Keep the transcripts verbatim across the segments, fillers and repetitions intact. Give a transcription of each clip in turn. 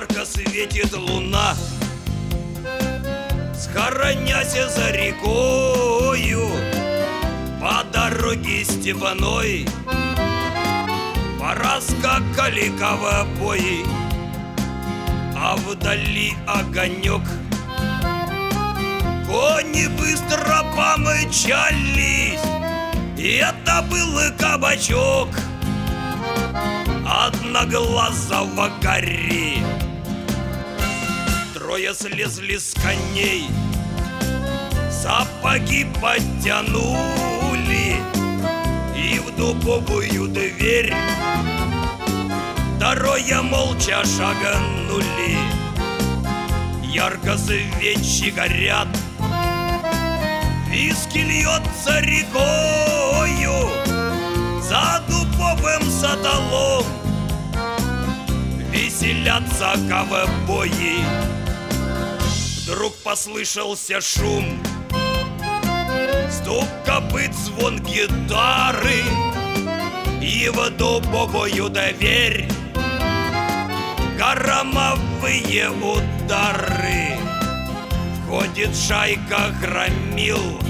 ярко светит луна, схоронясь за рекою, по дороге степной пораскакали ковбои, а вдали огонек. Кони быстро помчались, и это был кабачок одноглазого гори. Трое слезли с коней, сапоги подтянули и в дубовую дверь трое молча шагнули. Ярко свечи горят, виски льется рекою, за дубовым столом веселятся ковбои. Вдруг послышался шум, стук копыт, звон гитары, и в дубовую дверь громовые удары. Входит шайка громил,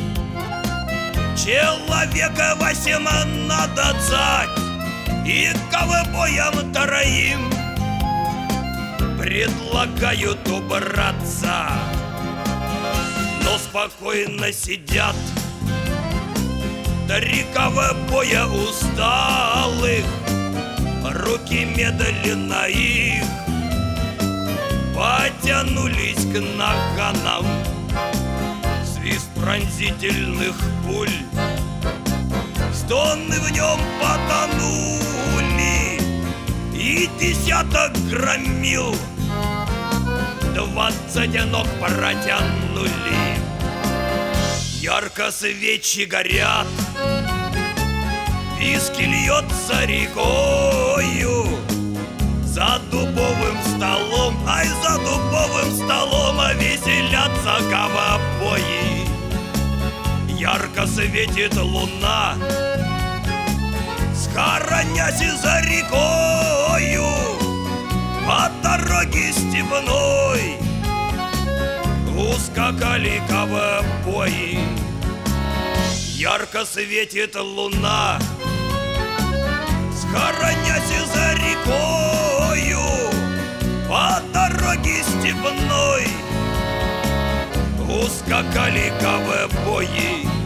человека восемнадцать, и ковбоям троим предлагают убраться, но спокойно сидят три ковбоя усталых, руки медленно их потянулись к наганам. Свист пронзительных пуль, стоны в нем потонули, и десяток громил двадцать ног протянули. Ярко свечи горят, виски льется рекою, за дубовым столом, ай, за дубовым столом веселятся ковбои. Ярко светит луна, схоронясь за рекою, по дороге степной ускакали ковбои. Ярко светит луна, схоронясь за рекою, по дороге степной ускакали ковбои.